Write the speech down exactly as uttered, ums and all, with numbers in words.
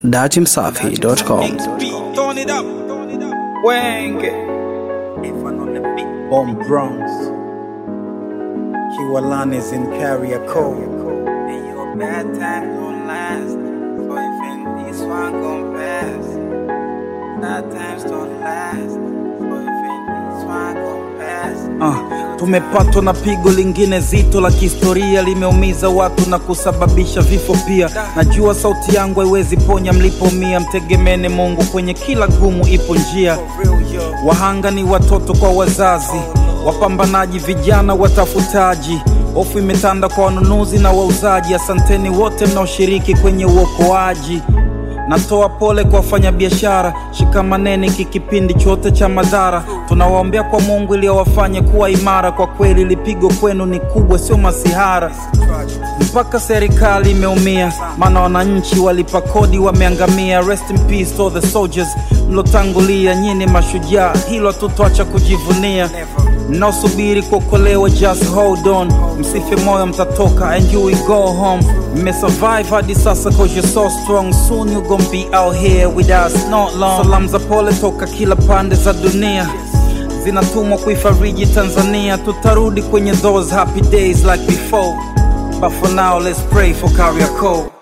datimsafi dot com. Turn it up. Wenge. Bomb Bronx. Kiwalanis in Carrier Code. And your bad time don't last. So if in this one gon' pass. Bad times don't last. So if in this one gon' pass. Uh, tumepatwa na pigo lingine zito la kihistoria, limeumiza watu na kusababisha vifo pia. Najua sauti yangu haiwezi ponya mlipomia, mtegemene Mungu kwenye kila gumu ipo njia. Wahanga ni watoto kwa wazazi, wapambanaji vijana watafutaji. Hofu imetanda kwa wanunuzi na wauzaji, asanteni wote mnaoshiriki kwenye uokoaji. Natoa pole kwa wafanya biashara, shikamaneni kikipindi chote cha madhara. Tunawaombea kwa Mungu ili awafanye kuwa imara, kwa kweli lipigo kwenu ni kubwa sio masihara. Mpaka serikali imeumia, maana wananchi walipa kodi wameangamia. Rest in peace to the soldiers mlotangulia, nyinyi mashujaa, hilo hatutoacha kujivunia. Mnaosubiri kuokolewa just hold on, msife moyo mtatoka and you will go home. Mme survive hadi sasa cause you're so strong, soon you gon' be out here with us not long. Salamu za pole toka kila pande za dunia zinatumwa kuifariji Tanzania. Tutarudi kwenye those happy days like before, but for now let's pray for Carrier Code.